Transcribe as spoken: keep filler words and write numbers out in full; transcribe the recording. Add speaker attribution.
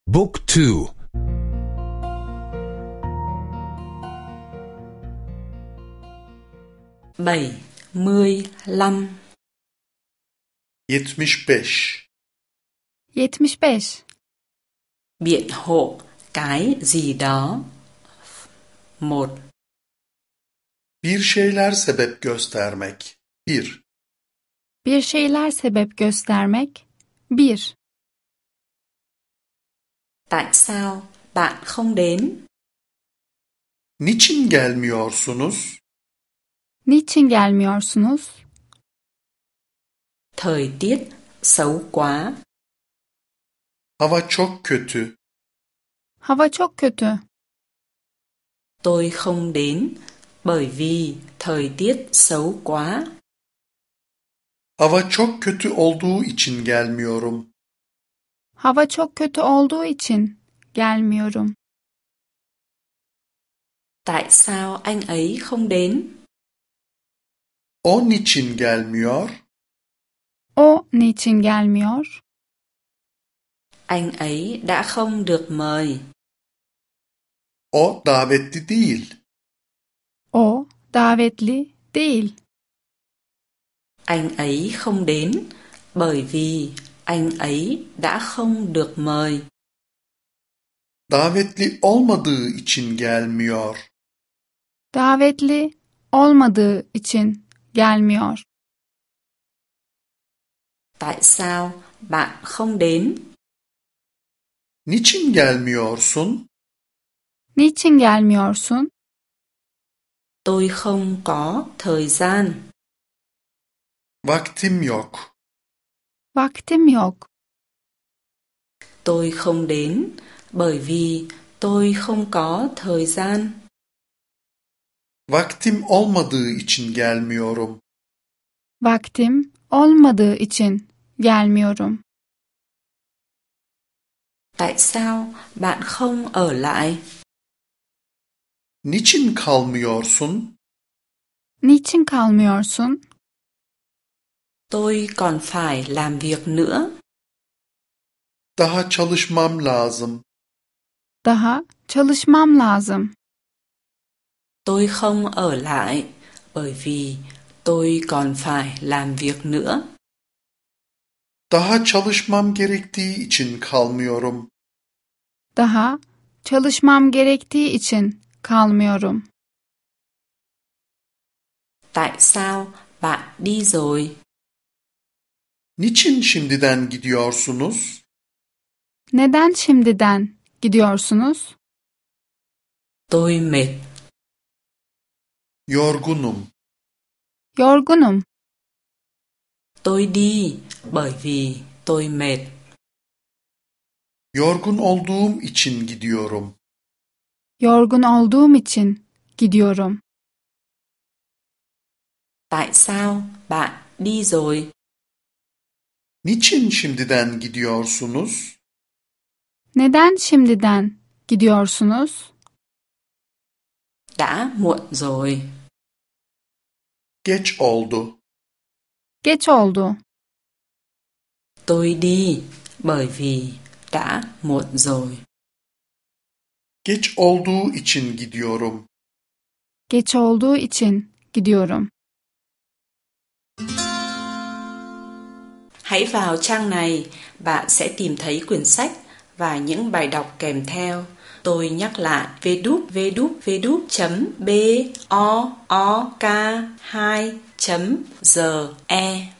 Speaker 1: Book two.
Speaker 2: bảy mươi lăm.
Speaker 3: yetmiş beş.
Speaker 4: yetmiş beş.
Speaker 2: Biện hộ cái gì đó. Một.
Speaker 3: Bir şeyler sebep göstermek. Bir.
Speaker 4: Bir şeyler sebep göstermek. Bir.
Speaker 2: Tại sao bạn không đến?
Speaker 3: Niçin gelmiyorsunuz?
Speaker 4: Niçin gelmiyorsunuz?
Speaker 2: Thời tiết xấu quá.
Speaker 3: Hava çok kötü.
Speaker 4: Hava çok kötü.
Speaker 2: Tôi không đến bởi vì thời tiết xấu quá.
Speaker 3: Hava çok kötü olduğu için gelmiyorum.
Speaker 4: Hava çok kötü olduğu için gelmiyorum.
Speaker 2: Tại sao anh ấy không đến?
Speaker 3: O niçin gelmiyor?
Speaker 4: O niçin gelmiyor?
Speaker 2: Anh ấy đã không được mời.
Speaker 3: O davetli değil.
Speaker 4: O davetli değil.
Speaker 2: Anh ấy không đến bởi vì anh ấy đã không được mời.
Speaker 3: Davetli olmadığı için gelmiyor.
Speaker 4: Davetli olmadığı için gelmiyor.
Speaker 2: Tại sao bạn không đến?
Speaker 3: Niçin gelmiyorsun?
Speaker 4: Niçin gelmiyorsun?
Speaker 2: Tôi không có thời gian.
Speaker 3: Vaktim yok.
Speaker 4: Vaktim yok.
Speaker 2: Tôi không đến bởi vì tôi không có thời gian.
Speaker 3: Vaktim olmadığı için gelmiyorum.
Speaker 4: Vaktim olmadığı için gelmiyorum.
Speaker 2: Tại sao bạn không ở lại?
Speaker 3: Niçin kalmıyorsun?
Speaker 4: Niçin kalmıyorsun?
Speaker 2: Tôi còn phải làm việc nữa.
Speaker 3: Daha çalışmam lazım.
Speaker 4: Daha çalışmam lazım.
Speaker 2: Tôi không ở lại bởi vì tôi còn phải làm việc nữa.
Speaker 3: Daha çalışmam gerektiği için kalmıyorum.
Speaker 4: Daha çalışmam gerektiği için kalmıyorum.
Speaker 2: Tại sao bạn đi rồi?
Speaker 3: Niçin şimdiden gidiyorsunuz?
Speaker 4: Neden şimdiden gidiyorsunuz?
Speaker 2: Tôi mệt.
Speaker 3: Yorgunum.
Speaker 4: Yorgunum.
Speaker 2: Tôi đi bởi vì tôi mệt.
Speaker 3: Yorgun olduğum için gidiyorum.
Speaker 4: Yorgun olduğum için gidiyorum.
Speaker 2: Tại sao bạn đi rồi?
Speaker 3: Niçin şimdiden gidiyorsunuz?
Speaker 4: Neden şimdiden gidiyorsunuz?
Speaker 2: Đã muộn rồi.
Speaker 3: Geç oldu.
Speaker 4: Geç oldu.
Speaker 2: Tôi đi bởi vì đã muộn rồi.
Speaker 3: Geç olduğu için gidiyorum.
Speaker 4: Geç olduğu için gidiyorum.
Speaker 2: Hãy vào trang này, bạn sẽ tìm thấy quyển sách và những bài đọc kèm theo. Tôi nhắc lại w w w chấm book hai chấm g e